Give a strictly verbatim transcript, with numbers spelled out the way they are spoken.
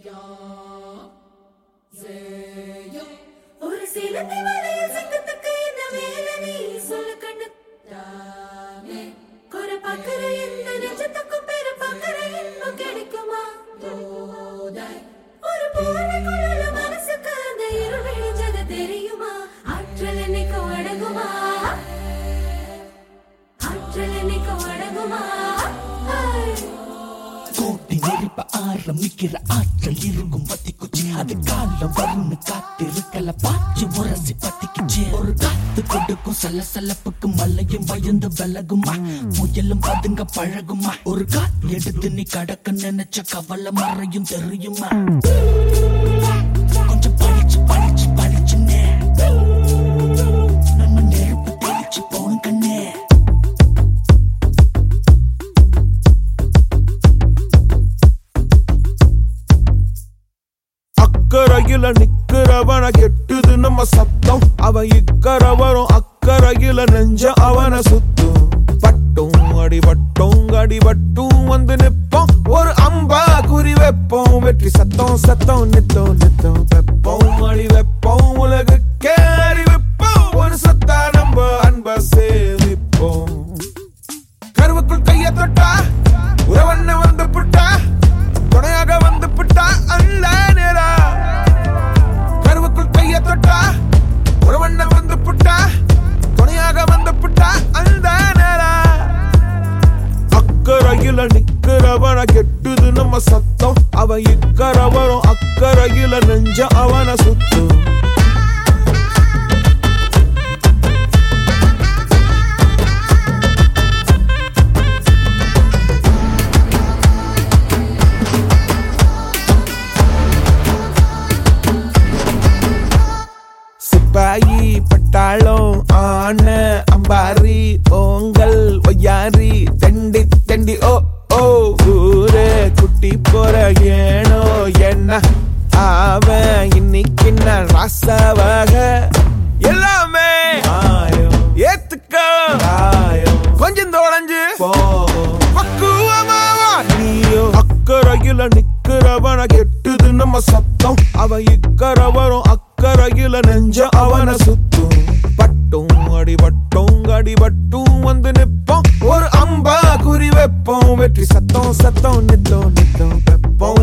ஒரு சிலந்தி வலையில் சிக்கத்துக்கு என்ன வேலை நீ சொல்லு கண்ணு தானே குறை பார்க்கிற எந்த நெஞ்சத்துக்கும் பெரு பார்க்கிற இன்னும் கிடைக்குமா தோதாய் ஒரு போர்வைக்குள்ள மனசுக்கு அந்த இருள் விழிஞ்சது தெரியுமா ஆற்றல் என்னைக்கும் அடங்குமா ஆற்றல் என்னைக்கும் அடங்குமா கோட்டி நெருப்ப ஆரம்பிக்கிற ஆற்றல் இருக்கும் பத்திக்குச்சு அது காலம் வரும்னு காத்திருக்கல பாய்ச்சி முரசி பத்திக்குச்சு ஒரு காத்து கொடுக்கும் சலசலப்புக்கு மலையும் பயந்து விலகுமா முயலும் பதுங்க பழகுமா ஒரு காத்து எடுத்து நீ கடக்க நினைச்ச கவலை மறையும் தெரியுமா கொஞ்சம் பழிச்சு பழிச்சு பழிச்சுன்னே நம்ம நெருப்பு தெளிச்சு போன கண்ணே அக்கறையில நிக்கிறவன கெட்டுது நம்ம சத்தம் அவன் இக்கரை வரும் அக்கறையில நெஞ்ச அவன சுத்தும் பட்டும் அடிபட்டும் அடிபட்டும் வந்து நிப்போம் ஒரு அம்பா குறி வைப்போம் வெற்றி சத்தம் சத்தம் நித்தம் நித்தம் வெப்போம் அடி வைப்போம் உலகுக்கே அறிவிப்போம் ஒரு சத்தா நம்ம அன்ப சேமிப்போம் கருவுக்குள் கைய தொட்டா உறவண்ண வந்து புட்டா துணையாக வந்து புட்டா அல்ல நேரா கருவுக்குள் கைய தொட்டா உறவண்ண வந்து புட்டா துணையாக வந்து புட்டா அந்த நேரா அக்கறையில நிக்கிறவன கெட்டுது நம்ம சத்தம் அவன் இக்கரை வரும் அக்கறையில நெஞ்ச அவன சுத்தும் சிப்பாயி பட்டாளம் ஆன அம்பாரி ஓங்கல் ஒய்யாரி தெண்டி தெண்டி ஓ ஓ ஊரே குட்டி போற ஏனோ என்ன அவன் இன்னைக்கு நான் ராசாவாக எல்லாமே ஏத்துக்க கொஞ்சம் தொடஞ்சு பக்குவமாவா நீயோ அக்கறையில நிக்கிறவன கெட்டுது நம்ம சத்தம் அவன் இக்கரை வரும் அக்கறையில நெஞ்ச அவன சுத்தும் பட்டும் அடிபட்டும் அடிபட்டும் வந்து நிப்போம் ஒரு அம்பா குறி வைப்போம் வெற்றி சத்தம் சத்தம் நித்தம் நித்தம் வெப்போம்